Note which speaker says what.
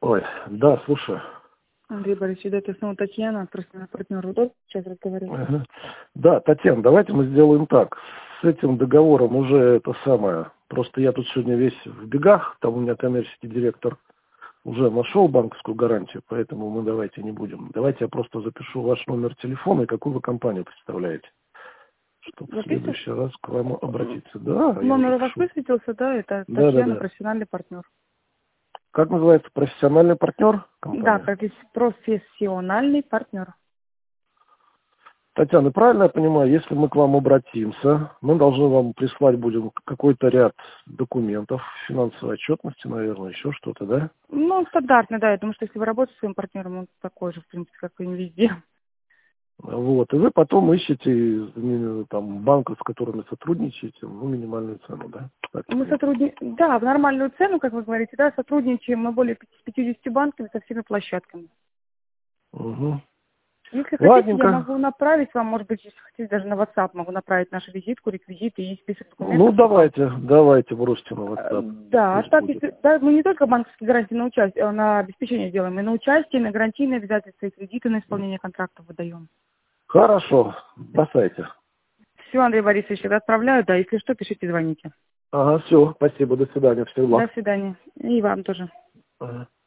Speaker 1: Ой, да, слушаю.
Speaker 2: Андрей Борисович, это снова Татьяна, профессиональный партнер. Удобно сейчас разговаривать?
Speaker 1: Ага. Да, Татьяна, давайте мы сделаем так. С этим договором уже это самое. Просто я тут сегодня весь в бегах, там у меня коммерческий директор уже нашел банковскую гарантию, поэтому мы давайте не будем. Давайте я просто запишу ваш номер телефона и какую вы компанию представляете, чтобы в
Speaker 2: Записываешь?
Speaker 1: следующий раз к вам обратиться. Да, я
Speaker 2: Номер
Speaker 1: уже
Speaker 2: у вас
Speaker 1: пишу.
Speaker 2: высветился, да? Это
Speaker 1: Да, да,
Speaker 2: Татьяна,
Speaker 1: да.
Speaker 2: профессиональный партнер.
Speaker 1: Как называется, профессиональный партнер
Speaker 2: Да,
Speaker 1: компания?
Speaker 2: профессиональный партнер.
Speaker 1: Татьяна, правильно я понимаю, если мы к вам обратимся, мы должны вам прислать будем какой-то ряд документов, финансовой отчетности, наверное, еще что-то, да?
Speaker 2: Ну, стандартно, да. Я думаю, что если вы работаете с своим партнером, он такой же, в принципе, как и везде.
Speaker 1: Вот, и вы потом ищете там банков, с которыми сотрудничаете, ну, минимальную цену, да? Так я
Speaker 2: Мы
Speaker 1: понимаю.
Speaker 2: да, в нормальную цену, как вы говорите, да, сотрудничаем мы более 50 банками со всеми площадками.
Speaker 1: Угу.
Speaker 2: Если хотите, я
Speaker 1: Ладненько.
Speaker 2: могу направить вам, может быть, если хотите, даже на WhatsApp могу направить нашу визитку, реквизиты и список
Speaker 1: Ну,
Speaker 2: документов. чтобы вам-
Speaker 1: давайте бросьте на WhatsApp.
Speaker 2: Да,
Speaker 1: Пусть
Speaker 2: так,
Speaker 1: будет.
Speaker 2: да, мы не только банковские гарантии на участие, на обеспечение делаем, мы на участие, на гарантийные обязательства и кредиты на исполнение контрактов выдаем.
Speaker 1: Хорошо, бросайте.
Speaker 2: Все, Андрей Борисович, я отправляю, да, если что, пишите, звоните.
Speaker 1: Ага, все, спасибо, до свидания, всего
Speaker 2: До
Speaker 1: благ.
Speaker 2: свидания. И вам тоже.
Speaker 1: Ага.